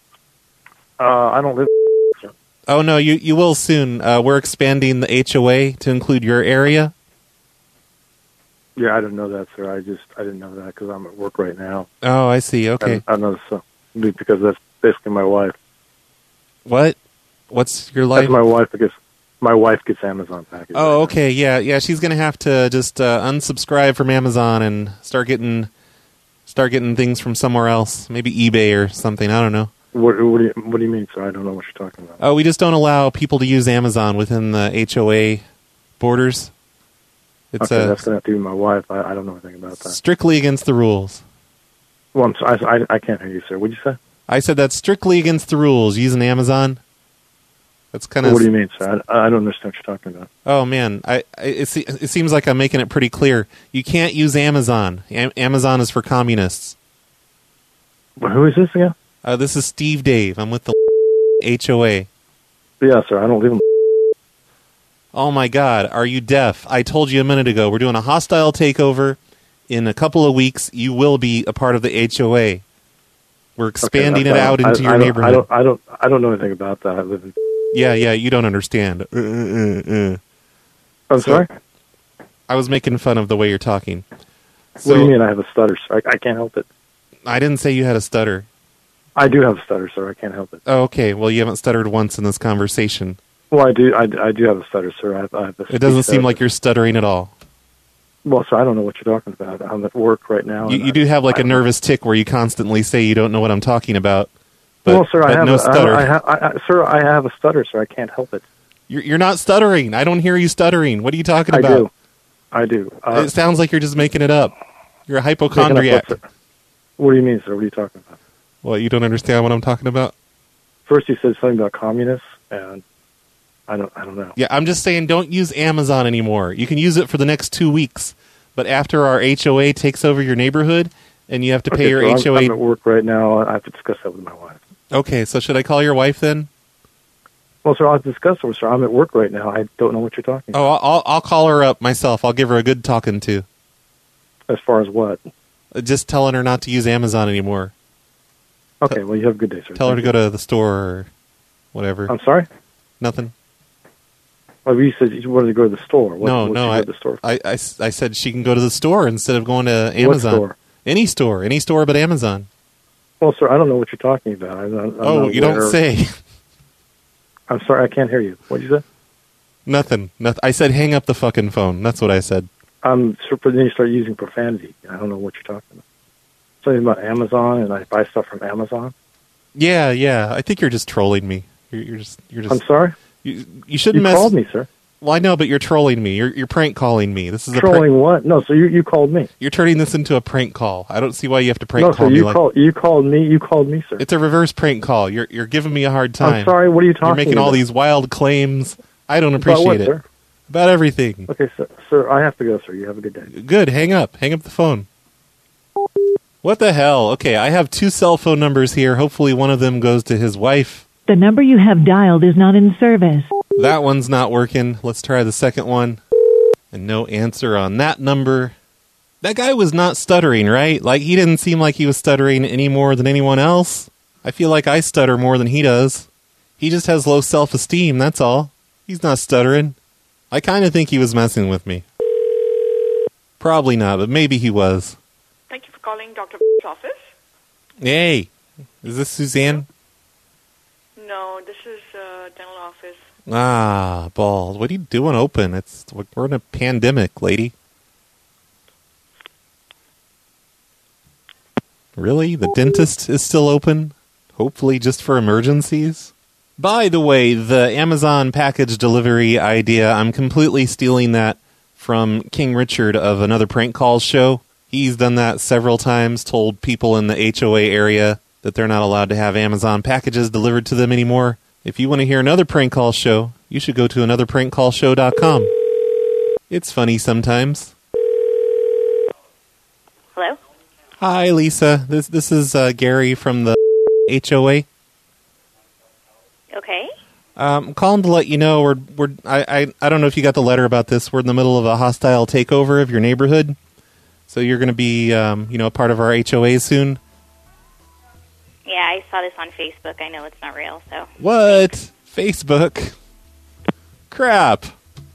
I don't live. Oh, no, you will soon. We're expanding the HOA to include your area. Yeah, I didn't know that, sir. I didn't know that because I'm at work right now. Oh, I see. Okay. I know so because that's basically my wife. What? What's your life? That's my wife because my wife gets Amazon packages. Oh, okay. Yeah. She's going to have to just unsubscribe from Amazon and start getting things from somewhere else, maybe eBay or something. I don't know. What do you mean, sir? I don't know what you're talking about. Oh, we just don't allow people to use Amazon within the HOA borders. It's okay, that's going to have to be my wife. I don't know anything about that. Strictly against the rules. Well, I'm sorry, I can't hear you, sir. What'd you say? I said that's strictly against the rules, using Amazon. That's kind of... What do you mean, sir? I don't understand what you're talking about. Oh, man. It seems like I'm making it pretty clear. You can't use Amazon. Amazon is for communists. Well, who is this again? This is Steve Dave. I'm with the HOA. Yeah, sir. I don't live in... Oh, my God. Are you deaf? I told you a minute ago. We're doing a hostile takeover. In a couple of weeks, you will be a part of the HOA. We're expanding it out into your neighborhood. I don't know anything about that. I live in... Yeah, you don't understand. I'm sorry? I was making fun of the way you're talking. What do you mean I have a stutter, sir? I can't help it. I didn't say you had a stutter. I do have a stutter, sir. I can't help it. Oh, okay. Well, you haven't stuttered once in this conversation. Well, I do have a stutter, sir. I have it doesn't seem like you're stuttering at all. Well, sir, I don't know what you're talking about. I'm at work right now. You do have like a nervous tick where you constantly say you don't know what I'm talking about. But, well, sir, but I have no stutter. I have a stutter, sir. I can't help it. You're not stuttering. I don't hear you stuttering. What are you talking about? I do. It sounds like you're just making it up. You're a hypochondriac. What do you mean, sir? What are you talking about? Well, you don't understand what I'm talking about? First you said something about communists, and I don't know. Yeah, I'm just saying don't use Amazon anymore. You can use it for the next 2 weeks, but after our HOA takes over your neighborhood and you have to pay your HOA... I'm at work right now. I have to discuss that with my wife. Okay, so should I call your wife then? Well, sir, I'll discuss it with her. I'm at work right now. I don't know what you're talking about. Oh, I'll call her up myself. I'll give her a good talking to. As far as what? Just telling her not to use Amazon anymore. Okay, well, you have a good day, sir. Tell her to go to the store or whatever. I'm sorry? Nothing. Well, you said you wanted to go to the store. No. I said she can go to the store instead of going to Amazon. What store? Any store but Amazon. Well, sir, I don't know what you're talking about. I'm you don't say. I'm sorry, I can't hear you. What did you say? Nothing. I said hang up the fucking phone. That's what I said. Then you start using profanity. I don't know what you're talking about. Something about Amazon, and I buy stuff from Amazon? Yeah. I think you're just trolling me. You're just. I'm sorry? You shouldn't mess... You called me, sir. Well, I know, but you're trolling me. You're prank calling me. This is trolling what? No, so you called me. You're turning this into a prank call. I don't see why you have to prank call me. You called me, sir. It's a reverse prank call. You're giving me a hard time. I'm sorry, what are you talking about? You're making all these wild claims. I don't appreciate it. Sir? About everything. Okay, sir, I have to go, sir. You have a good day. Good. Hang up the phone. What the hell? Okay, I have 2 cell phone numbers here. Hopefully one of them goes to his wife. The number you have dialed is not in service. That one's not working. Let's try the second one. And no answer on that number. That guy was not stuttering, right? Like, he didn't seem like he was stuttering any more than anyone else. I feel like I stutter more than he does. He just has low self-esteem, that's all. He's not stuttering. I kind of think he was messing with me. Probably not, but maybe he was. Thank you for calling Dr. office. Hey, is this Suzanne? No, this is dental office. Ah, balls. What are you doing open? We're in a pandemic, lady. Really? The dentist is still open? Hopefully just for emergencies? By the way, the Amazon package delivery idea, I'm completely stealing that from King Richard of Another Prank Calls show. He's done that several times, told people in the HOA area that they're not allowed to have Amazon packages delivered to them anymore. If you want to hear another prank call show, you should go to anotherprankcallshow.com. It's funny sometimes. Hello? Hi, Lisa. This is Gary from the HOA. Okay. I'm calling to let you know I don't know if you got the letter about this. We're in the middle of a hostile takeover of your neighborhood. So you're going to be, a part of our HOA soon. Yeah, I saw this on Facebook. I know it's not real, so... What? Facebook? Crap.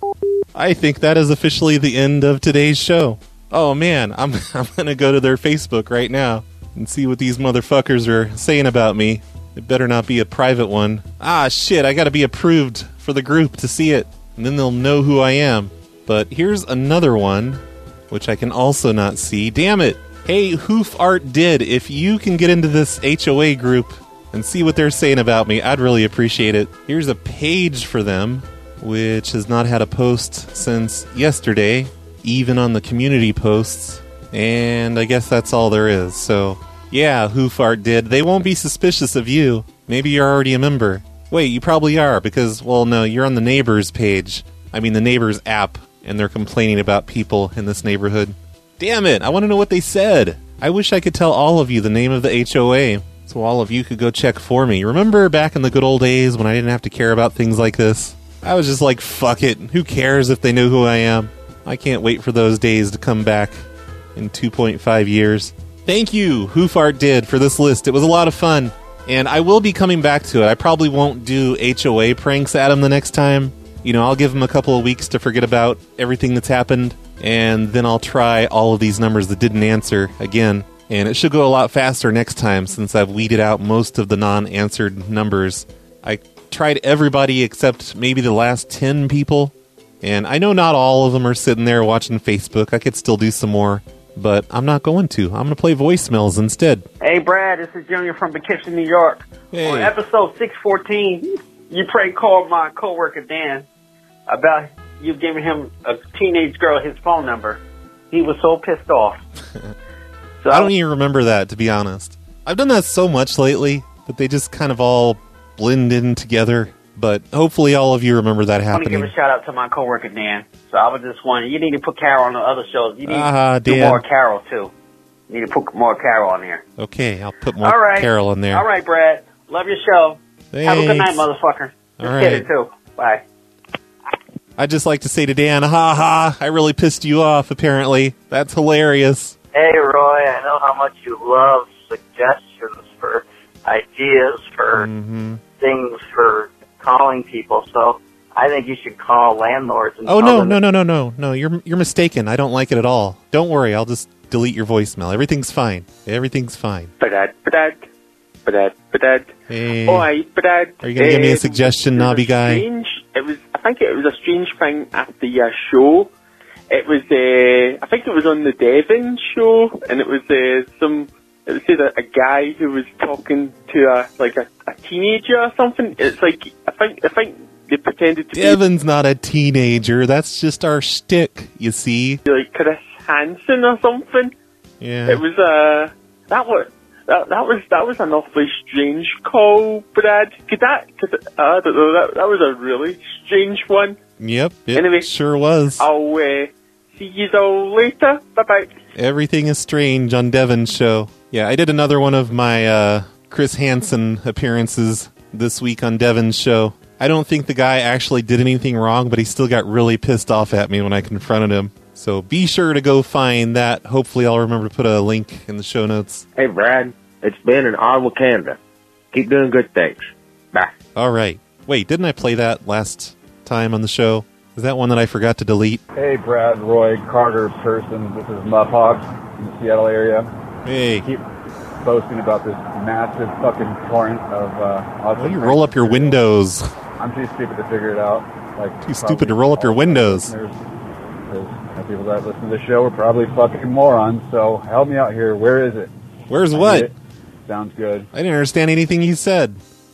I think that is officially the end of today's show. Oh, man, I'm going to go to their Facebook right now and see what these motherfuckers are saying about me. It better not be a private one. Ah, shit, I got to be approved for the group to see it, and then they'll know who I am. But here's another one, which I can also not see. Damn it. Hey, Hoof Art Did, if you can get into this HOA group and see what they're saying about me, I'd really appreciate it. Here's a page for them, which has not had a post since yesterday, even on the community posts. And I guess that's all there is. So, yeah, Hoof Art Did. They won't be suspicious of you. Maybe you're already a member. Wait, you probably are, because, well, no, you're on the Neighbors page. I mean, the Neighbors app. And they're complaining about people in this neighborhood. Damn it, I want to know what they said. I wish I could tell all of you the name of the HOA, so all of you could go check for me. Remember back in the good old days when I didn't have to care about things like this? I was just like, fuck it, who cares if they know who I am? I can't wait for those days to come back in 2.5 years. Thank you, Hoof Art Did, for this list. It was a lot of fun, and I will be coming back to it. I probably won't do HOA pranks at him the next time. I'll give them a couple of weeks to forget about everything that's happened, and then I'll try all of these numbers that didn't answer again. And it should go a lot faster next time since I've weeded out most of the non-answered numbers. I tried everybody except maybe the last 10 people, and I know not all of them are sitting there watching Facebook. I could still do some more, but I'm not going to. I'm going to play voicemails instead. Hey, Brad, this is Junior from Poughkeepsie, New York. Hey. On episode 614, you prank called my coworker Dan about you giving him a teenage girl his phone number. He was so pissed off. So I don't even remember that, to be honest. I've done that so much lately that they just kind of all blend in together. But hopefully all of you remember that I want to happening. give a shout out to my coworker Dan. So I was just wondering, you need to put Carol on the other shows. You need to do Dan. more Carol too. You need to put more Carol on there. Okay, I'll put more All right. Carol in there. All right, Brad. Love your show. Have a good night, Thanks. motherfucker. All Just kidding right. too. Bye. I'd just like to say to Dan, I really pissed you off, apparently. That's hilarious. Hey, Roy, I know how much you love suggestions for ideas for things for calling people, so I think you should call landlords and Oh, tell no, them no. You're mistaken. I don't like it at all. Don't worry, I'll just delete your voicemail. Everything's fine. Everything's fine. Hey. Oi, Brad. Are you going to give me a suggestion, knobby guy? I think it was a strange thing at the show. It was, I think it was on the Devon show, and it was it was a guy who was talking to a teenager or something. It's like I think they pretended to Devin's not a teenager. That's just our shtick, you see. be like Chris Hansen or something. Yeah. It was that was an awfully strange call, Brad. I don't know, that was a really strange one. Yep, it Anyway, sure was. I'll see you all later. Bye-bye. Everything is strange on Devin's show. Yeah, I did another one of my Chris Hansen appearances this week on Devin's show. I don't think the guy actually did anything wrong, but he still got really pissed off at me when I confronted him. So be sure to go find that. Hopefully I'll remember to put a link in the show notes. Hey, Brad. It's Ben in Ottawa, Canada. Keep doing good things. Bye. All right. Wait, didn't I play that last time on the show? Is that one that I forgot to delete? Hey, Brad, Roy, Carter, Person. This is Muff Hogs in the Seattle area. Hey. Keep boasting about this massive fucking torrent of awesome. Why don't you roll up your windows? I'm too stupid to figure it out. Too stupid to roll up your windows. The people that listen to the show are probably fucking morons, so help me out here. Where is it? Where's I what? need it. Sounds good. I didn't understand anything you said.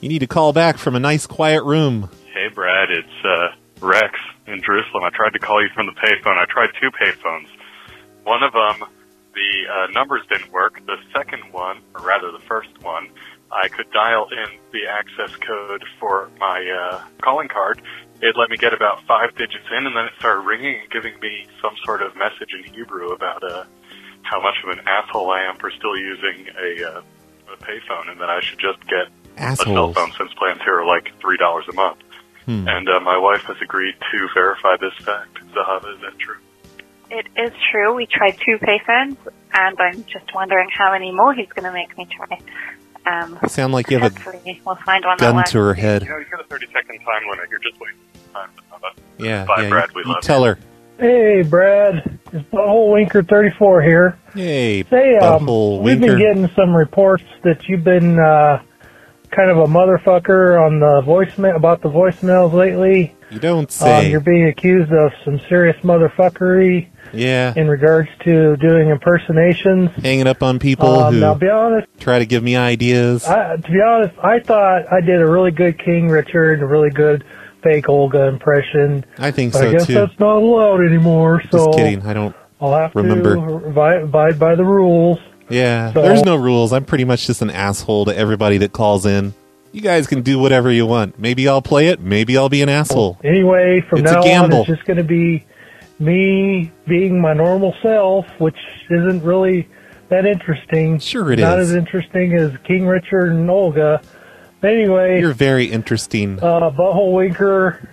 You need to call back from a nice quiet room. Hey, Brad, it's Rex in Jerusalem. I tried to call you from the payphone. I tried 2 payphones. One of them, the numbers didn't work. The second one, or rather the first one, I could dial in the access code for my calling card. It let me get about 5 digits in, and then it started ringing and giving me some sort of message in Hebrew about how much of an asshole I am for still using a payphone, and that I should just get a cell phone since plans here are like $3 a month. And my wife has agreed to verify this fact. Zahava, is that true? It is true. We tried 2 payphones, and I'm just wondering how many more he's going to make me try. You sound like you have we'll find one gun that to her head. You know, you got a 30-second time limit. You're just wasting time. Yeah, Bye, yeah. Brad. We love Tell her. Hey, Brad. It's Butthole Winker 34 here. Hey, Say, Butthole we've Winker. been getting some reports that you've been kind of a motherfucker on the voicemail about the voicemails lately. You don't say. You're being accused of some serious motherfuckery. Yeah. In regards to doing impersonations. Hanging up on people who now, be honest, try to give me ideas. to be honest, I thought I did a really good King Richard, a really good fake Olga impression. I think but so, I guess too. that's not allowed anymore. So Just kidding. I don't I'll have remember. to abide by the rules. Yeah, So- there's no rules. I'm pretty much just an asshole to everybody that calls in. You guys can do whatever you want. Maybe I'll play it. Maybe I'll be an asshole. Anyway, from It's a now on, gamble. it's just going to be me being my normal self, which isn't really that interesting. Sure it Not is. as interesting as King Richard and Olga. But anyway, You're very interesting. Butthole Winker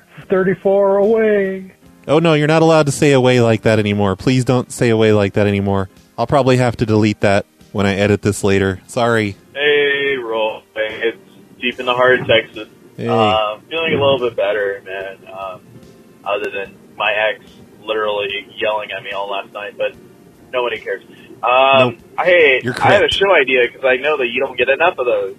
34 away. Oh, no, you're not allowed to say away like that anymore. Please don't say away like that anymore. I'll probably have to delete that when I edit this later. Sorry. Hey, Roll. Hey, it's deep in the heart of Texas. Hey. Feeling a little bit better, man. Other than my ex literally yelling at me all last night, but nobody cares. Nope. Hey, You're I have a correct. show idea because I know that you don't get enough of those.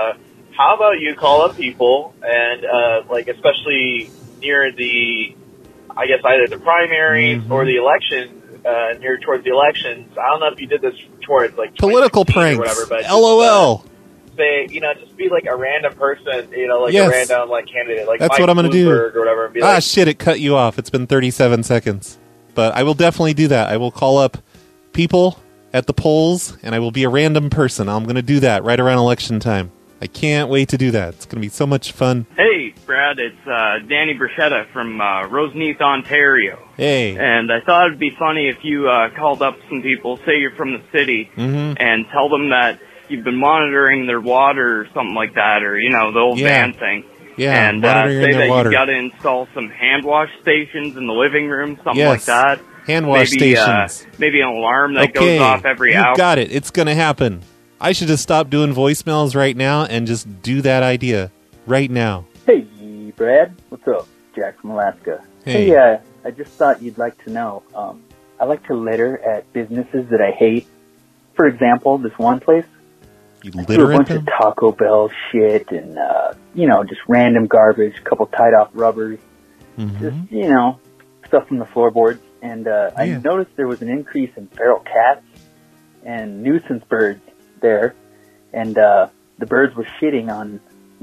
How about you call up people and, like, especially near the, I guess, either the primaries or the election, near towards the elections. I don't know if you did this towards, like, Political 2016 or pranks. whatever, but LOL. say, just be like a random person, like Yes. a random like candidate, like That's Mike what I'm going to do. Bloomberg or whatever, and be Ah, like, shit, it cut you off. It's been 37 seconds. But I will definitely do that. I will call up people at the polls, and I will be a random person. I'm going to do that right around election time. I can't wait to do that. It's going to be so much fun. Hey, Brad, it's Danny Bruschetta from Roseneath, Ontario. Hey. And I thought it'd be funny if you called up some people, say you're from the city, and tell them that you've been monitoring their water or something like that, or, the old Yeah. van thing. Yeah, And monitoring say their that water. you've got to install some hand wash stations in the living room, something Yes. like that. Hand wash maybe, stations. Maybe an alarm that Okay, goes off every you hour. got it. It's going to happen. I should just stop doing voicemails right now and just do that idea right now. Hey, Brad. What's up? Jack from Alaska. Hey. I just thought you'd like to know. I like to litter at businesses that I hate. For example, this one place. You I litter threw a at bunch them? of Taco Bell shit and, just random garbage, a couple tied-off rubbers, just, stuff from the floorboards. And I noticed there was an increase in feral cats and nuisance birds there. And the birds were shitting on,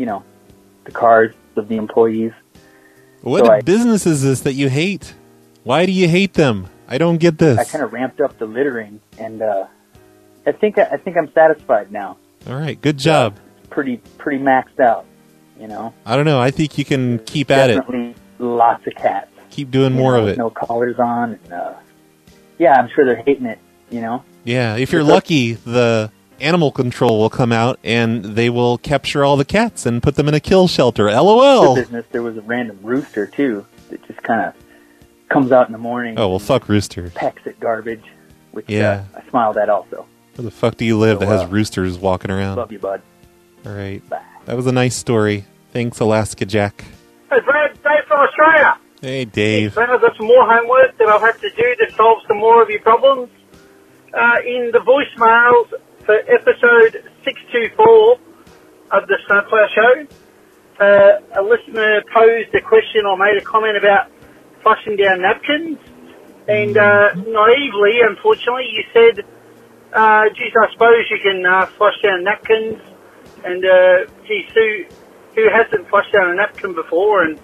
the cars of the employees. What business is this that you hate? Why do you hate them? I don't get this. I kind of ramped up the littering, and I think I'm satisfied now. All right, good job. Pretty maxed out, I don't know. I think you can keep at it. Definitely lots of cats. Keep doing more of it. No collars on. And, I'm sure they're hating it. Yeah, if you're lucky, the animal control will come out and they will capture all the cats and put them in a kill shelter. LOL. The business, there was a random rooster too that just kind of comes out in the morning. Oh well, fuck rooster. Pecks at garbage, which Yeah. I smiled at also. Where the fuck do you live that has roosters walking around? Love you, bud. All right, that was a nice story. Thanks, Alaska Jack. Hey, Brad, Dave from Australia. Hey, Dave. Brad, I've got some more homework that I've had to do to solve some more of your problems. In the voicemails for episode 624 of the Snowplow Show, a listener posed a question or made a comment about flushing down napkins. And naively, unfortunately, you said, geez, I suppose you can flush down napkins. And, gee, Sue who hasn't flushed down a napkin before? And,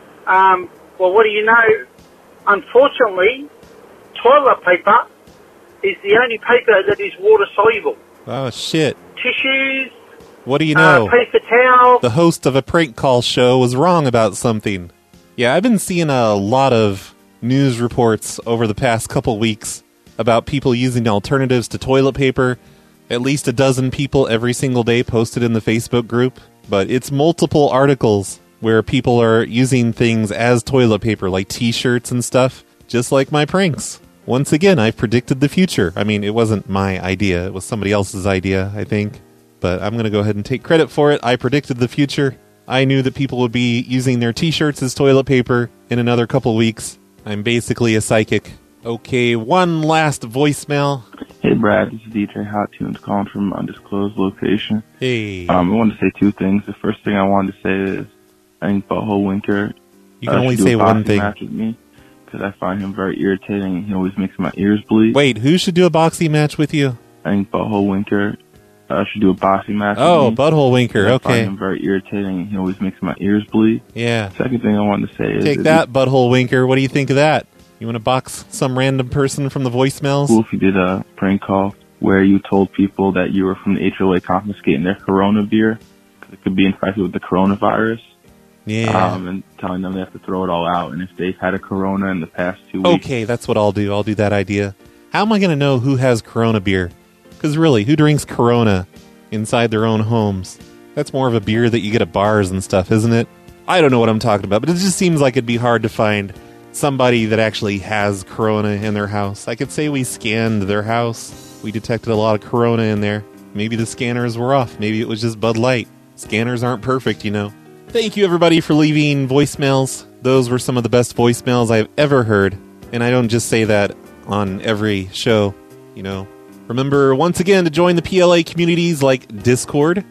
well, what do you know? Unfortunately, toilet paper is the only paper that is water-soluble. Oh, shit. Tissues, What do you know? paper towels. The host of a prank call show was wrong about something. Yeah, I've been seeing a lot of news reports over the past couple weeks about people using alternatives to toilet paper. At least a dozen people every single day posted in the Facebook group. But it's multiple articles where people are using things as toilet paper, like T-shirts and stuff, just like my pranks. Once again, I've predicted the future. I mean, it wasn't my idea. It was somebody else's idea, I think. But I'm going to go ahead and take credit for it. I predicted the future. I knew that people would be using their T-shirts as toilet paper in another couple weeks. I'm basically a psychic. Okay, one last voicemail. Hey, Brad. This is DJ Hot Tunes calling from an undisclosed location. Hey. I wanted to say two things. The first thing I wanted to say is I think Butthole Winker You can only say one thing. match with me because I find him very irritating and he always makes my ears bleed. Wait, who should do a boxing match with you? I think Butthole Winker should do a boxing match Oh, with me. Butthole Winker, I okay. find him very irritating and he always makes my ears bleed. Yeah. Second thing I wanted to say is... Take that, Butthole Winker. What do you think of that? You want to box some random person from the voicemails? Cool if you did a prank call where you told people that you were from the HOA confiscating their Corona beer because it could be infected with the coronavirus. Yeah. And telling them they have to throw it all out. And if they've had a Corona in the past 2 weeks... Okay, that's what I'll do. I'll do that idea. How am I going to know who has Corona beer? Because really, who drinks Corona inside their own homes? That's more of a beer that you get at bars and stuff, isn't it? I don't know what I'm talking about, but it just seems like it'd be hard to find somebody that actually has Corona in their house. I could say we scanned their house. We detected a lot of Corona in there. Maybe the scanners were off. Maybe it was just Bud Light. Scanners aren't perfect, you know. Thank you, everybody, for leaving voicemails. Those were some of the best voicemails I've ever heard. And I don't just say that on every show, you know. Remember, once again, to join the PLA communities like Discord,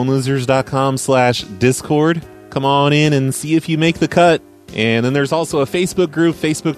phonelosers.com/Discord. Come on in and see if you make the cut. And then there's also a Facebook group,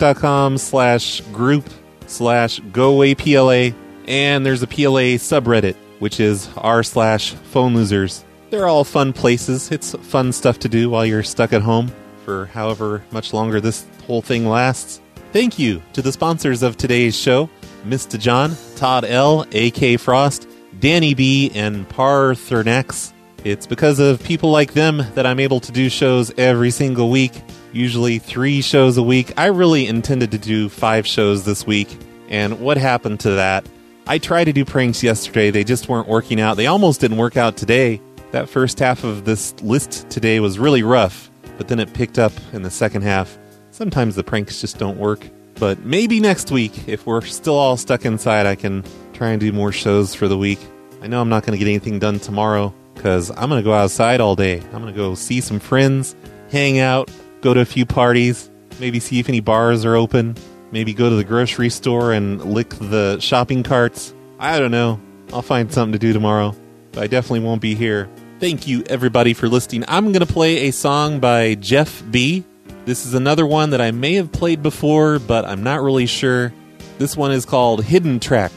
facebook.com/group/GoAwayPLA. And there's a PLA subreddit, which is r/phonelosers. They're all fun places. It's fun stuff to do while you're stuck at home for however much longer this whole thing lasts. Thank you to the sponsors of today's show, Mr. John, Todd L., A.K. Frost, Danny B., and Parthernex. It's because of people like them that I'm able to do shows every single week, usually 3 shows a week. I really intended to do 5 shows this week, and what happened to that? I tried to do pranks yesterday. They just weren't working out. They almost didn't work out today. That first half of this list today was really rough, but then it picked up in the second half. Sometimes the pranks just don't work. But maybe next week, if we're still all stuck inside, I can try and do more shows for the week. I know I'm not going to get anything done tomorrow, because I'm going to go outside all day. I'm going to go see some friends, hang out, go to a few parties, maybe see if any bars are open, maybe go to the grocery store and lick the shopping carts. I don't know. I'll find something to do tomorrow, but I definitely won't be here. Thank you, everybody, for listening. I'm going to play a song by Jeff B. This is another one that I may have played before, but I'm not really sure. This one is called Hidden Track.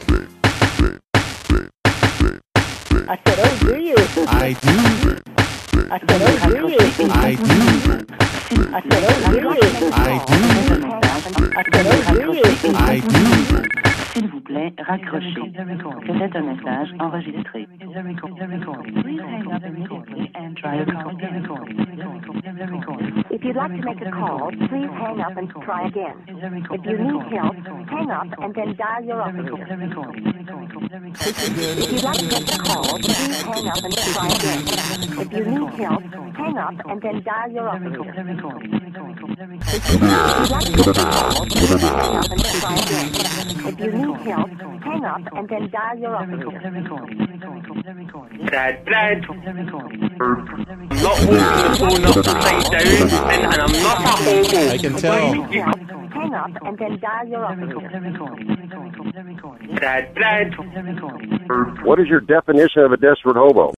I said, oh, do you? I do. I said, oh, do you? I do. I said, oh, do you? I do. I said, oh, do you? I do. S'il vous plaît, raccrochez. C'est un message enregistré. If you'd like to make a call, please hang up and try again. If you need help, hang up and then dial your operator. If you'd like to make a call, please hang up and try again. If you need help, hang up and then dial your operator. If you'd like to make a call, please hang up and try again. If you need help, hang up and then dial your operator. Brad, I'm not walking the phone upside down, and I'm not a homo. I can tell. Hang up and then dial your operator. Brad. What is your definition of a desperate hobo?